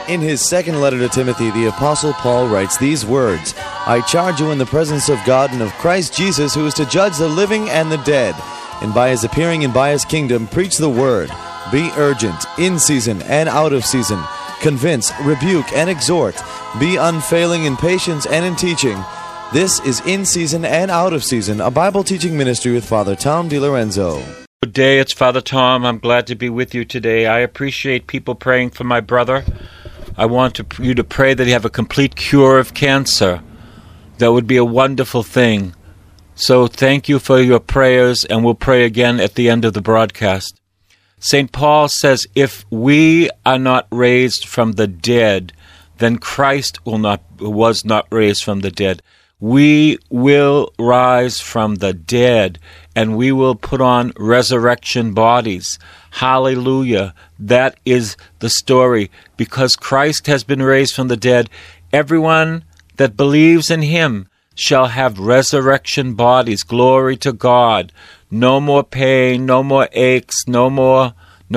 In his second letter to Timothy, the Apostle Paul writes these words, I charge you in the presence of God and of Christ Jesus, who is to judge the living and the dead, and by his appearing and by his kingdom, preach the word. Be urgent, in season and out of season. Convince, rebuke, and exhort. Be unfailing in patience and in teaching. This is In Season and Out of Season, a Bible teaching ministry with Father Tom DiLorenzo. Good day, it's Father Tom. I'm glad to be with you today. I appreciate people praying for my brother. I want you to pray that he have a complete cure of cancer. That would be a wonderful thing. So thank you for your prayers, and we'll pray again at the end of the broadcast. St. Paul says, if we are not raised from the dead, then Christ was not raised from the dead. We will rise from the dead, and we will put on resurrection bodies. Hallelujah. That is the story. Because Christ has been raised from the dead, everyone that believes in him shall have resurrection bodies. Glory to God. No more pain, no more aches, no more.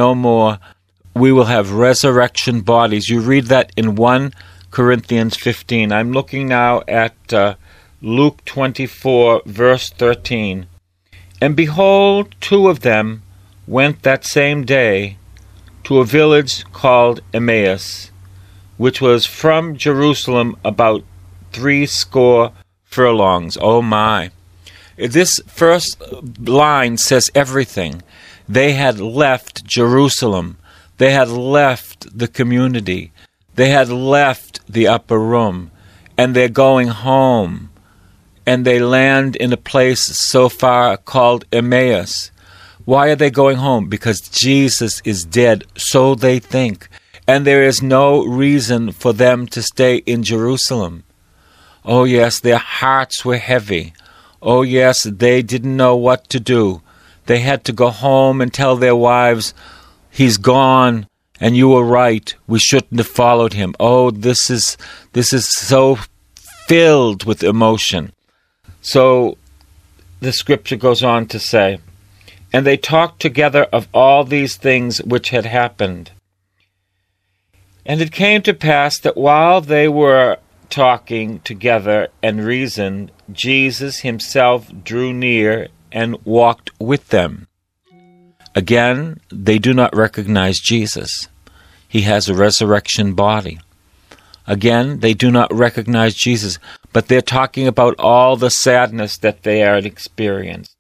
We will have resurrection bodies. You read that in 1 Corinthians 15. I'm looking now at Luke 24, verse 13. And behold, 2 of them went that same day to a village called Emmaus, which was from Jerusalem about 80 furlongs. Oh my. This first line says everything. They had left Jerusalem. They had left the community. They had left the upper room. And they're going home. And they land in a place so far called Emmaus. Why are they going home? Because Jesus is dead, so they think. And there is no reason for them to stay in Jerusalem. Oh yes, their hearts were heavy. Oh yes, they didn't know what to do. They had to go home and tell their wives, he's gone, and you were right. We shouldn't have followed him. Oh, this is so filled with emotion. So the scripture goes on to say, and they talked together of all these things which had happened. And it came to pass that while they were talking together and reasoned, Jesus himself drew near and walked with them. Again, they do not recognize Jesus. He has a resurrection body. Again, they do not recognize Jesus, but they're talking about all the sadness that they had experienced.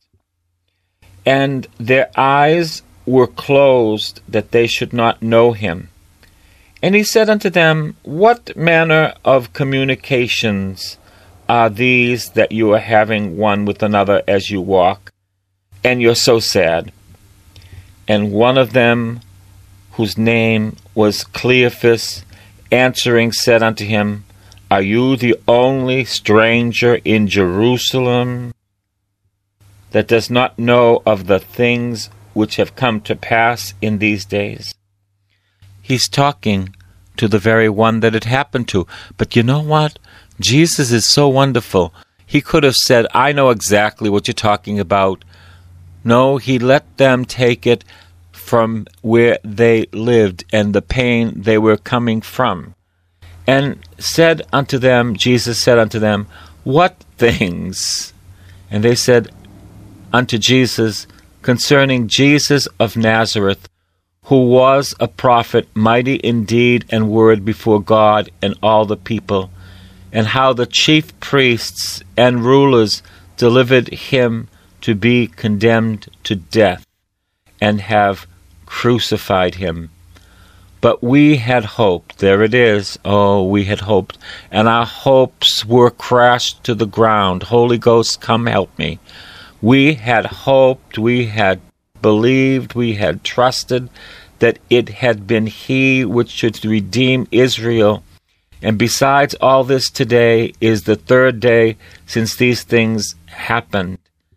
And their eyes were closed that they should not know him. And he said unto them, what manner of communications are these that you are having one with another as you walk? And you're so sad. And one of them, whose name was Cleophas, answering said unto him, are you the only stranger in Jerusalem that does not know of the things which have come to pass in these days? He's talking to the very one that it happened to. But you know what? Jesus is so wonderful. He could have said, I know exactly what you're talking about. No, he let them take it from where they lived and the pain they were coming from. And said unto them, Jesus said unto them, what things? And they said unto Jesus, concerning Jesus of Nazareth, who was a prophet, mighty in deed and word before God and all the people, and how the chief priests and rulers delivered him to be condemned to death, and have crucified him. But we had hoped, there it is, oh, we had hoped, and our hopes were crashed to the ground. Holy Ghost, come help me. We had hoped, we had believed, we had trusted that it had been he which should redeem Israel. And besides all this, today is the 3rd day since these things happened.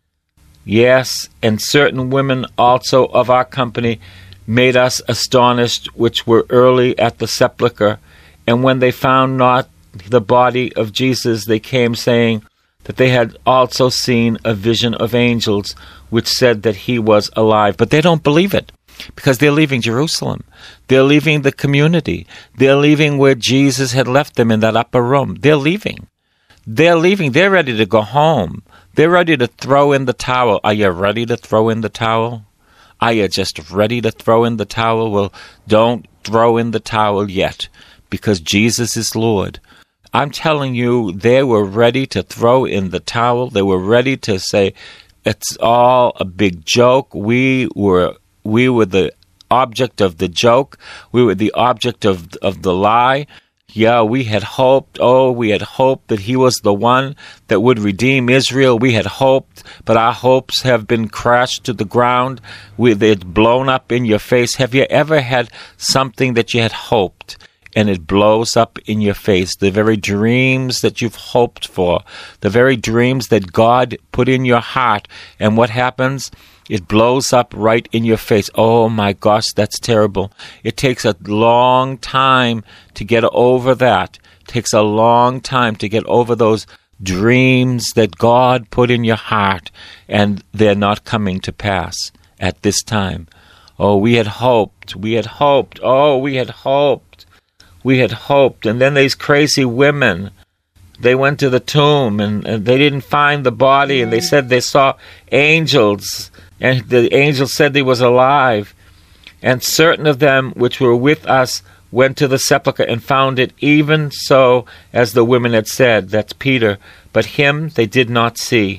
Yes, and certain women also of our company made us astonished, which were early at the sepulchre. And when they found not the body of Jesus, they came saying that they had also seen a vision of angels, which said that he was alive. But they don't believe it. Because they're leaving Jerusalem. They're leaving the community. They're leaving where Jesus had left them in that upper room. They're leaving. They're leaving. They're ready to go home. They're ready to throw in the towel. Are you ready to throw in the towel? Are you just ready to throw in the towel? Well, don't throw in the towel yet, because Jesus is Lord. I'm telling you, they were ready to throw in the towel. They were ready to say, it's all a big joke. We were the object of the joke. We were the object of the lie. Yeah, we had hoped. Oh, we had hoped that he was the one that would redeem Israel. We had hoped, but our hopes have been crashed to the ground. They're blown up in your face. Have you ever had something that you had hoped and it blows up in your face? The very dreams that you've hoped for, the very dreams that God put in your heart, and what happens? It blows up right in your face. Oh my gosh, that's terrible. It takes a long time to get over that. It takes a long time to get over those dreams that God put in your heart, and they're not coming to pass at this time. Oh, we had hoped. We had hoped. Oh, we had hoped. We had hoped. And then these crazy women, they went to the tomb and they didn't find the body, and they said they saw angels, and the angel said he was alive. And certain of them which were with us went to the sepulchre and found it even so as the women had said. That's Peter. But him they did not see.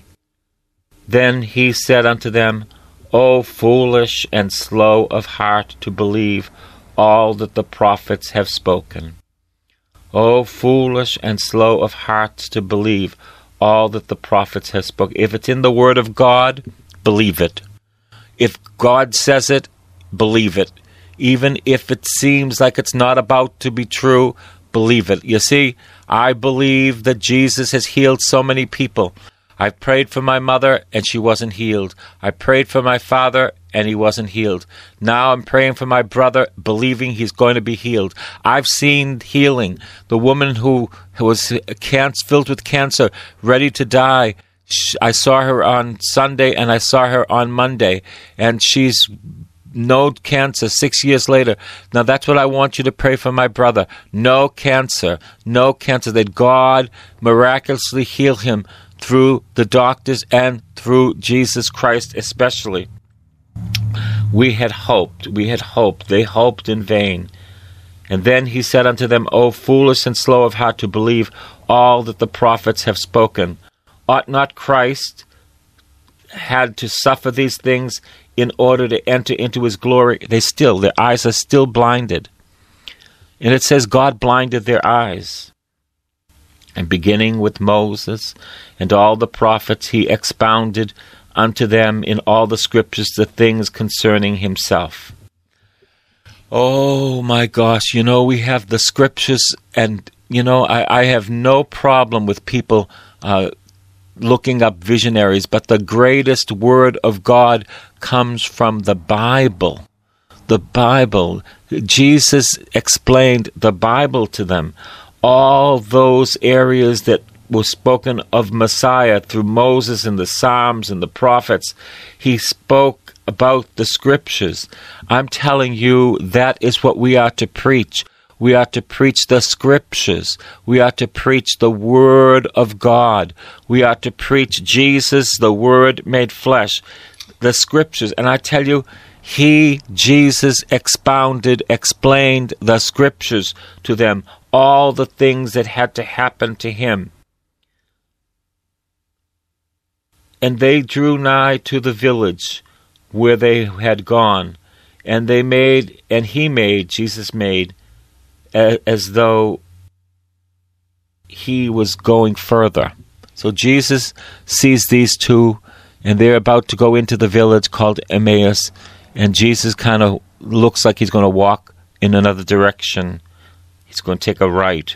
Then he said unto them, O foolish and slow of heart to believe all that the prophets have spoken. O foolish and slow of hearts to believe all that the prophets have spoken. If it's in the Word of God, believe it. If God says it, believe it. Even if it seems like it's not about to be true, believe it. You see, I believe that Jesus has healed so many people. I prayed for my mother, and she wasn't healed. I prayed for my father, and he wasn't healed. Now I'm praying for my brother, believing he's going to be healed. I've seen healing. The woman who was filled with cancer, ready to die, I saw her on Sunday, and I saw her on Monday, and she's no cancer 6 years later. Now that's what I want you to pray for my brother. No cancer, that God miraculously heal him through the doctors and through Jesus Christ especially. We had hoped. They hoped in vain. And then he said unto them, O foolish and slow of heart to believe all that the prophets have spoken. Ought not Christ had to suffer these things in order to enter into his glory? Their eyes are still blinded. And it says God blinded their eyes. And beginning with Moses and all the prophets, he expounded unto them in all the scriptures the things concerning himself. Oh my gosh, we have the scriptures, and I have no problem with people looking up visionaries, but the greatest word of God comes from the Bible. The Bible. Jesus explained the Bible to them. All those areas that were spoken of Messiah through Moses and the Psalms and the prophets, he spoke about the scriptures. I'm telling you, that is what we are to preach. We are to preach the scriptures. We are to preach the Word of God. We are to preach Jesus, the Word made flesh, the scriptures. And I tell you, Jesus explained the scriptures to them, all the things that had to happen to him. And they drew nigh to the village where they had gone, and Jesus made, as though he was going further. So Jesus sees these two, and they're about to go into the village called Emmaus, and Jesus kind of looks like he's going to walk in another direction. He's going to take a right.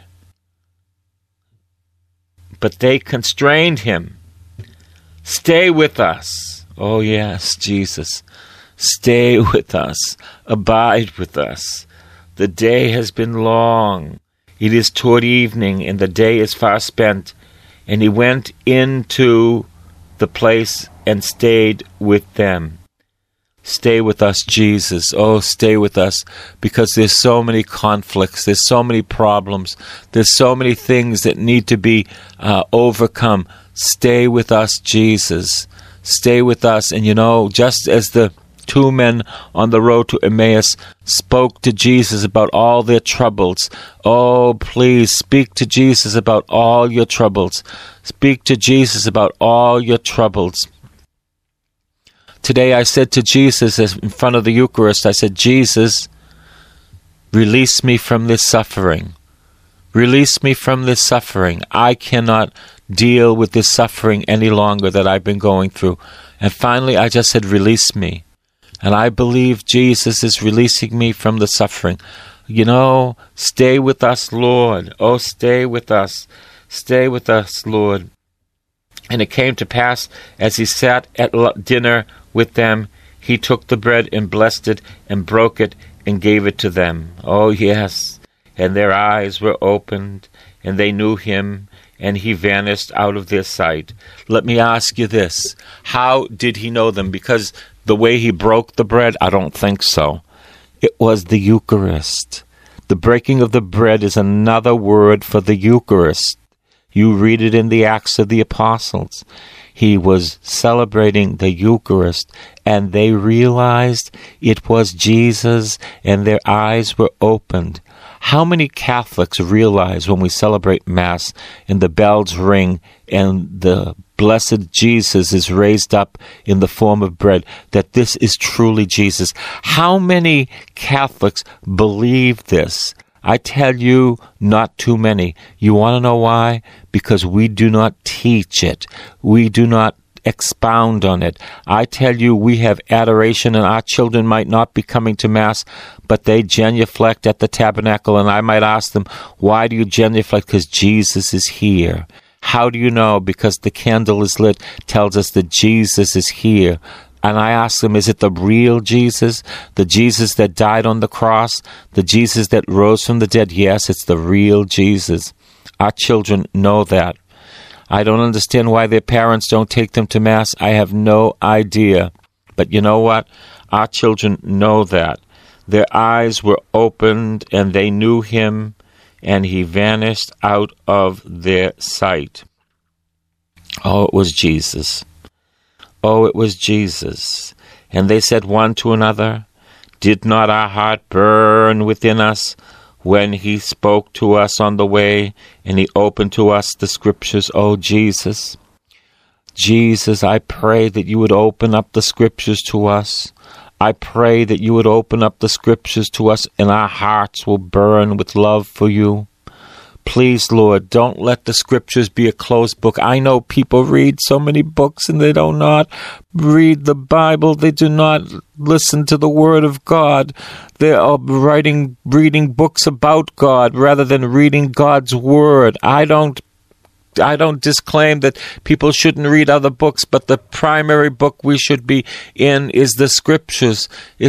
But they constrained him. Stay with us. Oh yes, Jesus. Stay with us. Abide with us. The day has been long. It is toward evening, and the day is far spent. And he went into the place and stayed with them. Stay with us, Jesus. Oh, stay with us, because there's so many conflicts, there's so many problems, there's so many things that need to be overcome. Stay with us, Jesus. Stay with us. And just as the two men on the road to Emmaus spoke to Jesus about all their troubles, oh, please speak to Jesus about all your troubles. Speak to Jesus about all your troubles. Today I said to Jesus in front of the Eucharist, I said, Jesus, release me from this suffering. Release me from this suffering. I cannot deal with this suffering any longer that I've been going through. And finally I just said, release me. And I believe Jesus is releasing me from the suffering. Stay with us, Lord. Oh, stay with us. Stay with us, Lord. And it came to pass, as he sat at dinner with them, he took the bread and blessed it and broke it and gave it to them. Oh, yes. And their eyes were opened, and they knew him, and he vanished out of their sight. Let me ask you this. How did he know them? Because the way he broke the bread? I don't think so. It was the Eucharist. The breaking of the bread is another word for the Eucharist. You read it in the Acts of the Apostles. He was celebrating the Eucharist, and they realized it was Jesus, and their eyes were opened. How many Catholics realize when we celebrate Mass and the bells ring and the blessed Jesus is raised up in the form of bread, that this is truly Jesus? How many Catholics believe this? I tell you, not too many. You want to know why? Because we do not teach it. We do not expound on it. I tell you, we have adoration, and our children might not be coming to Mass, but they genuflect at the tabernacle, and I might ask them, why do you genuflect? Because Jesus is here. How do you know? Because the candle is lit, tells us that Jesus is here. And I ask them, is it the real Jesus? The Jesus that died on the cross? The Jesus that rose from the dead? Yes, it's the real Jesus. Our children know that. I don't understand why their parents don't take them to Mass. I have no idea. But you know what? Our children know that. Their eyes were opened, and they knew him, and he vanished out of their sight. Oh, it was Jesus. Oh, it was Jesus. And they said one to another, did not our heart burn within us when he spoke to us on the way and he opened to us the Scriptures? Oh, Jesus. Jesus, I pray that you would open up the Scriptures to us. I pray that you would open up the Scriptures to us, and our hearts will burn with love for you. Please, Lord, don't let the Scriptures be a closed book. I know people read so many books and they do not read the Bible. They do not listen to the Word of God. They are reading books about God rather than reading God's Word. I don't disclaim that people shouldn't read other books, but the primary book we should be in is the Scriptures.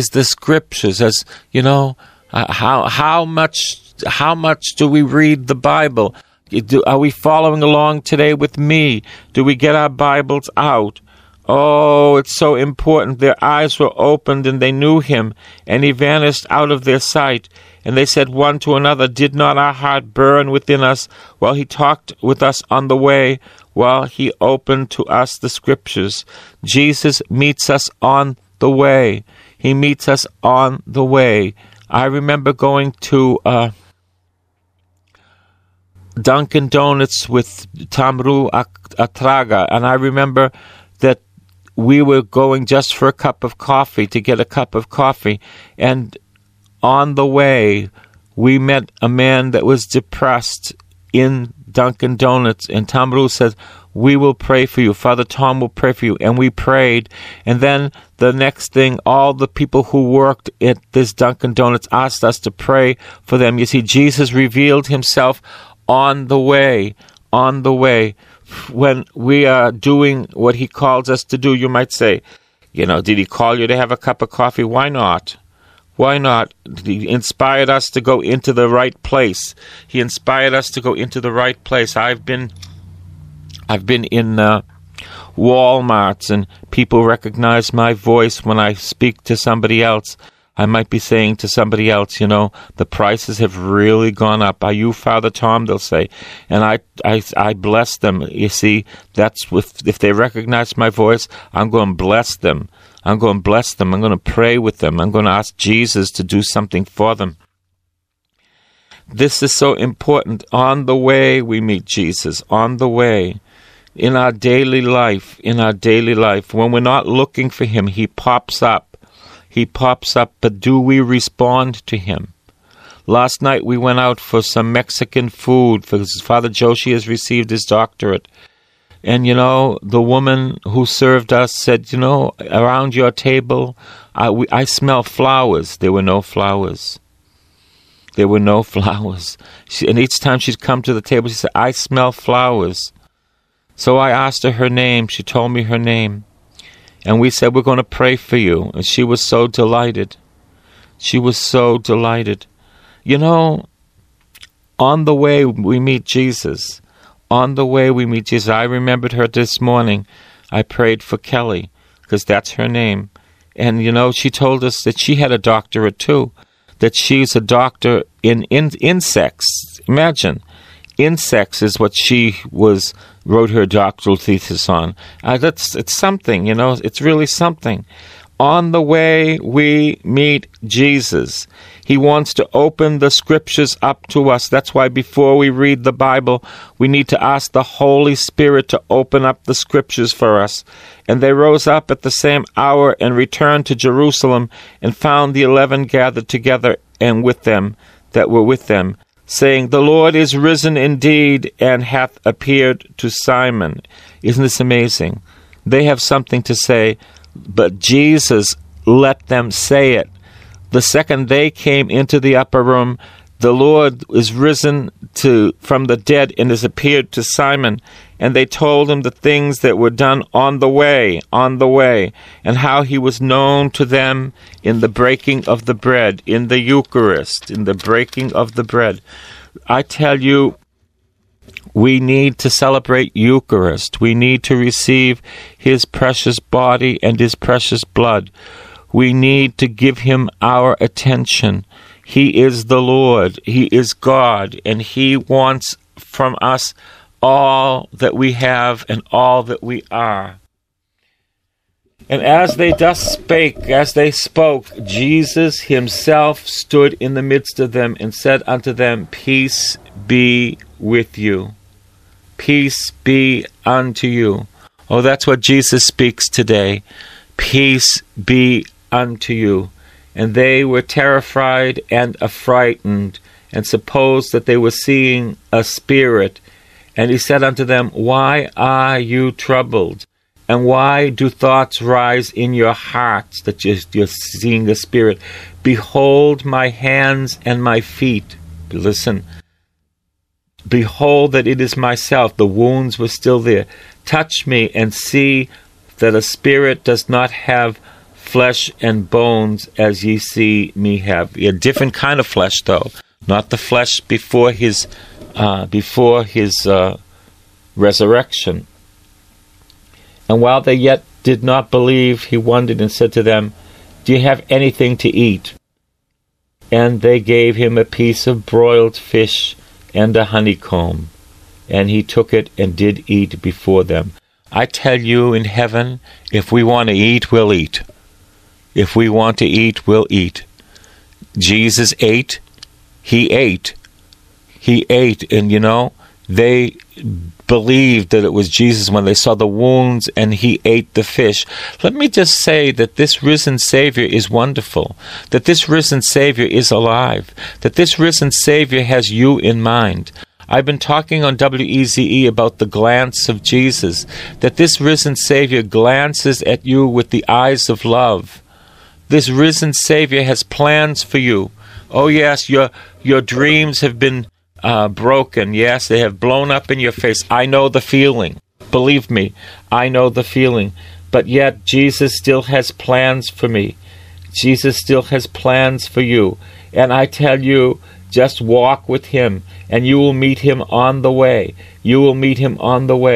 As you know, how much do we read the Bible? Are we following along today with me? Do we get our Bibles out? Oh, it's so important. Their eyes were opened, and they knew him, and he vanished out of their sight. And they said one to another, did not our heart burn within us while he talked with us on the way, while he opened to us the Scriptures? Jesus meets us on the way. He meets us on the way. I remember going to Dunkin' Donuts with Tamru Atraga, and I remember that we were going just for a cup of coffee, to get a cup of coffee, and on the way we met a man that was depressed in Dunkin' Donuts, and Tamru said, we will pray for you. Father Tom will pray for you. And we prayed. And then the next thing, all the people who worked at this Dunkin' Donuts asked us to pray for them. You see, Jesus revealed himself on the way. When we are doing what he calls us to do, you might say, did he call you to have a cup of coffee? Why not? Why not? He inspired us to go into the right place. I've been in Walmarts and people recognize my voice when I speak to somebody else. I might be saying to somebody else, the prices have really gone up. Are you Father Tom? They'll say. And I bless them. You see, that's if they recognize my voice, I'm going to bless them. I'm going to bless them. I'm going to pray with them. I'm going to ask Jesus to do something for them. This is so important. On the way, we meet Jesus. On the way. In our daily life. When we're not looking for him, he pops up. But do we respond to him? Last night we went out for some Mexican food because Father Joshi has received his doctorate. And, the woman who served us said, around your table, I smell flowers. There were no flowers. And each time she'd come to the table, she said, I smell flowers. So I asked her name. She told me her name. And we said, we're going to pray for you. And she was so delighted. On the way we meet Jesus. I remembered her this morning. I prayed for Kelly, because that's her name. And, she told us that she had a doctorate too. That she's a doctor in insects. Imagine. Insects is what she wrote her doctoral thesis on. It's something, it's really something. On the way, we meet Jesus. He wants to open the scriptures up to us. That's why before we read the Bible, we need to ask the Holy Spirit to open up the scriptures for us. And they rose up at the same hour and returned to Jerusalem and found the 11 gathered together and with them that were with them, saying, the Lord is risen indeed and hath appeared to Simon. Isn't this amazing? They have something to say, but Jesus let them say it. The second they came into the upper room, the Lord is risen from the dead and has appeared to Simon. And they told him the things that were done on the way, and how he was known to them in the breaking of the bread, in the Eucharist, in the breaking of the bread. I tell you, we need to celebrate Eucharist. We need to receive his precious body and his precious blood. We need to give him our attention. He is the Lord. He is God, and he wants from us all that we have and all that we are. And as they spoke, Jesus himself stood in the midst of them and said unto them, peace be with you. Peace be unto you. Oh, that's what Jesus speaks today. Peace be unto you. And they were terrified and affrighted, and supposed that they were seeing a spirit. And he said unto them, why are you troubled? And why do thoughts rise in your hearts that you're seeing a spirit? Behold my hands and my feet. Listen. Behold that it is myself. The wounds were still there. Touch me and see that a spirit does not have flesh and bones as ye see me have. A different kind of flesh, though. Not the flesh before his resurrection. And while they yet did not believe, he wondered and said to them, do you have anything to eat? And they gave him a piece of broiled fish and a honeycomb. And he took it and did eat before them. I tell you, in heaven, if we want to eat, we'll eat. If we want to eat, we'll eat. Jesus ate. He ate. And they believed that it was Jesus when they saw the wounds and he ate the fish. Let me just say that this risen Savior is wonderful, that this risen Savior is alive, that this risen Savior has you in mind. I've been talking on WEZE about the glance of Jesus, that this risen Savior glances at you with the eyes of love. This risen Savior has plans for you. Oh yes, your dreams have been broken. Yes, they have blown up in your face. I know the feeling. Believe me, I know the feeling. But yet, Jesus still has plans for me. Jesus still has plans for you. And I tell you, just walk with him, and you will meet him on the way. You will meet him on the way.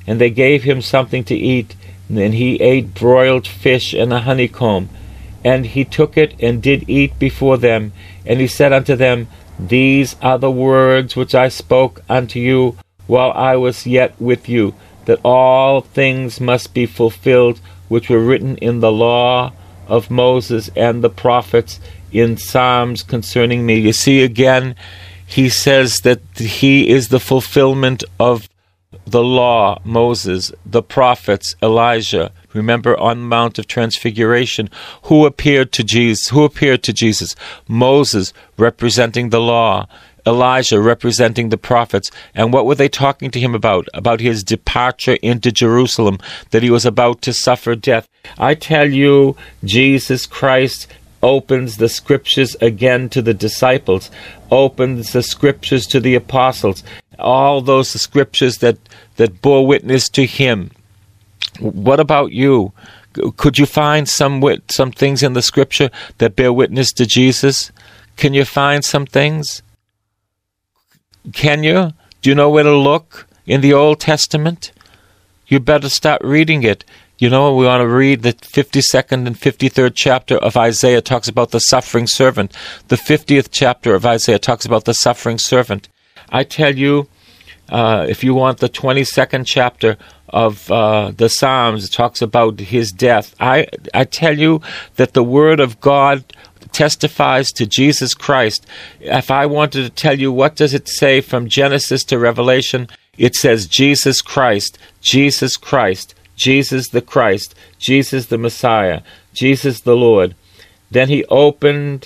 And they gave him something to eat, and he ate broiled fish and a honeycomb. And he took it and did eat before them. And he said unto them, These are the words which I spoke unto you while I was yet with you, that all things must be fulfilled which were written in the law of Moses and the prophets in Psalms concerning me. You see, again, he says that he is the fulfillment of the law, Moses, the prophets, Elijah. Remember, on the Mount of Transfiguration, who appeared to Jesus? Moses, representing the law. Elijah, representing the prophets. And what were they talking to him about? About his departure into Jerusalem, that he was about to suffer death. I tell you, Jesus Christ opens the scriptures again to the disciples, opens the scriptures to the apostles, all those scriptures that bore witness to him. What about you? Could you find some things in the scripture that bear witness to Jesus? Can you find some things? Can you? Do you know where to look in the Old Testament? You better start reading it. You know, we want to read the 52nd and 53rd chapter of Isaiah talks about the suffering servant. The 50th chapter of Isaiah talks about the suffering servant. I tell you, if you want the 22nd chapter of the Psalms, it talks about his death. I tell you that the Word of God testifies to Jesus Christ. If I wanted to tell you what does it say from Genesis to Revelation, it says Jesus Christ, Jesus Christ, Jesus the Christ, Jesus the Messiah, Jesus the Lord. Then he opened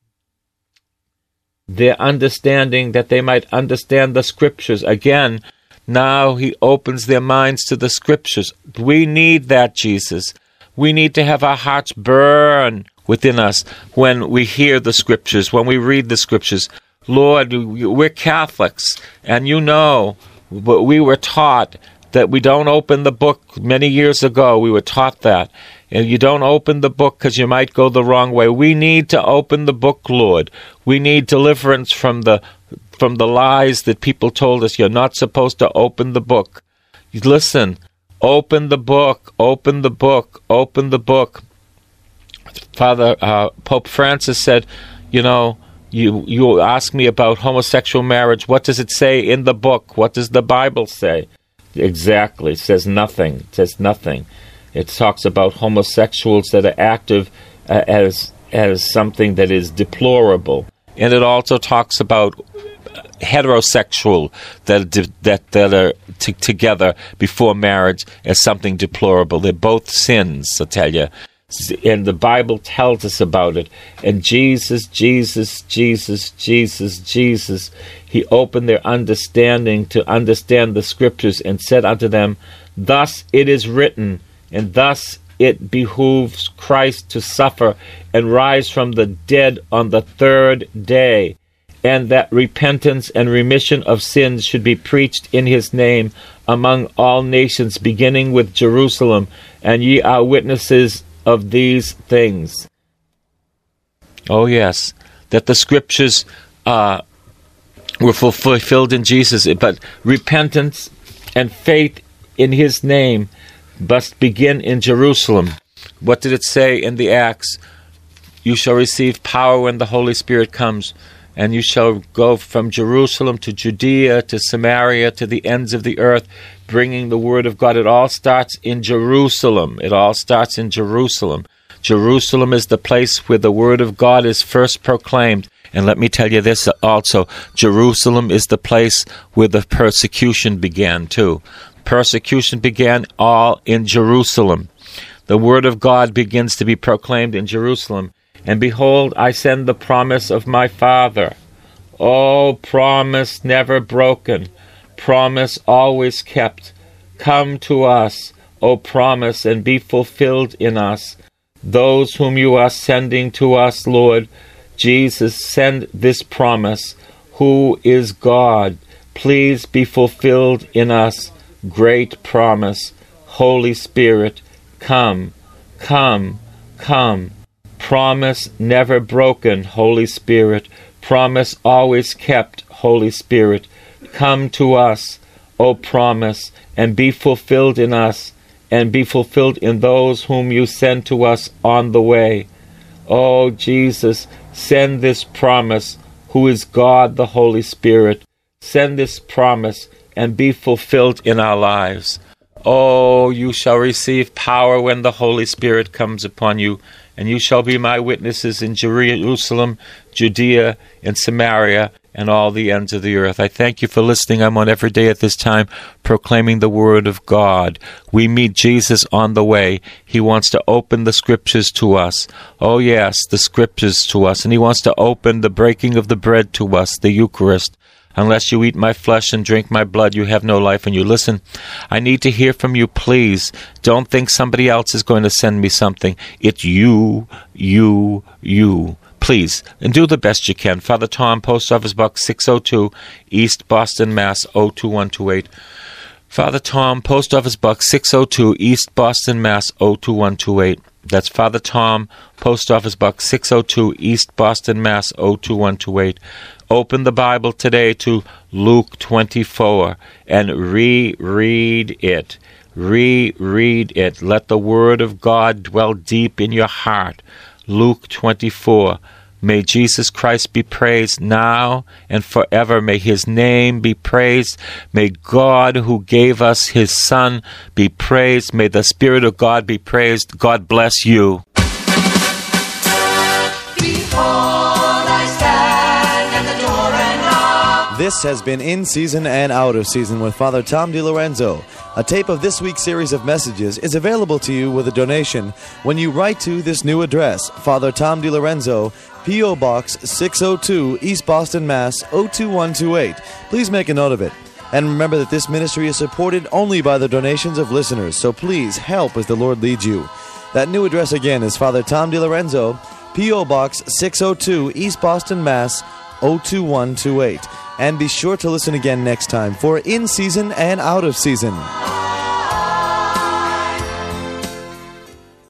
their understanding that they might understand the scriptures. Again, now he opens their minds to the scriptures. We need that, Jesus. We need to have our hearts burn within us when we hear the scriptures, when we read the scriptures. Lord, we're Catholics, and you know, but we were taught that we don't open the book. Many years ago, we were taught that. And you don't open the book because you might go the wrong way. We need to open the book, Lord. We need deliverance from the lies that people told us. You're not supposed to open the book. Listen, open the book, open the book, open the book. Father, Pope Francis said, you know, you ask me about homosexual marriage. What does it say in the book? What does the Bible say? Exactly. It says nothing. It says nothing. It talks about homosexuals that are active as something that is deplorable. And it also talks about heterosexual that are together before marriage as something deplorable. They're both sins, I tell you. And the Bible tells us about it. And Jesus, he opened their understanding to understand the scriptures and said unto them, Thus it is written, and thus it behooves Christ to suffer and rise from the dead on the third day, and that repentance and remission of sins should be preached in his name among all nations, beginning with Jerusalem, and ye are witnesses of these things. Oh yes, that the scriptures were fulfilled in Jesus, but repentance and faith in his name must begin in Jerusalem. What did it say in the Acts? You shall receive power when the Holy Spirit comes, and you shall go from Jerusalem to Judea to Samaria to the ends of the earth, bringing the word of God. It all starts in Jerusalem. It all starts in Jerusalem. Jerusalem is the place where the word of God is first proclaimed. And let me tell you this also, Jerusalem is the place where the persecution began too. Persecution began all in Jerusalem. The word of God begins to be proclaimed in Jerusalem. And behold, I send the promise of my Father. Oh, promise never broken, promise always kept. Come to us, O promise, and be fulfilled in us. Those whom you are sending to us, Lord Jesus, send this promise, who is God. Please be fulfilled in us. Great promise. Holy Spirit, come, come, come. Promise never broken, Holy Spirit. Promise always kept, Holy Spirit. Come to us, O promise, and be fulfilled in us, and be fulfilled in those whom you send to us on the way. O Jesus, send this promise, who is God the Holy Spirit. Send this promise, and be fulfilled in our lives. Oh, you shall receive power when the Holy Spirit comes upon you, and you shall be my witnesses in Jerusalem, Judea, and Samaria, and all the ends of the earth. I thank you for listening. I'm on every day at this time proclaiming the Word of God. We meet Jesus on the way. He wants to open the Scriptures to us. Oh yes, the Scriptures to us. And He wants to open the breaking of the bread to us, the Eucharist. Unless you eat my flesh and drink my blood, you have no life. And you listen, I need to hear from you, please. Don't think somebody else is going to send me something. It's you. Please, and do the best you can. Father Tom, Post Office Box 602, East Boston, Mass. 02128. Father Tom, Post Office Box 602, East Boston, Mass. 02128. That's Father Tom, Post Office Box 602, East Boston, Mass. 02128. Open the Bible today to Luke 24 and reread it. Reread it. Let the Word of God dwell deep in your heart. Luke 24. May Jesus Christ be praised now and forever. May His name be praised. May God who gave us His Son be praised. May the Spirit of God be praised. God bless you. Behold, I stand at the door and knock. This has been In Season and Out of Season with Father Tom DiLorenzo. A tape of this week's series of messages is available to you with a donation when you write to this new address, Father Tom DiLorenzo, P.O. Box 602, East Boston, Mass. 02128. Please make a note of it. And remember that this ministry is supported only by the donations of listeners, so please help as the Lord leads you. That new address again is Father Tom DiLorenzo, P.O. Box 602, East Boston, Mass. 02128. And be sure to listen again next time for In Season and Out of Season.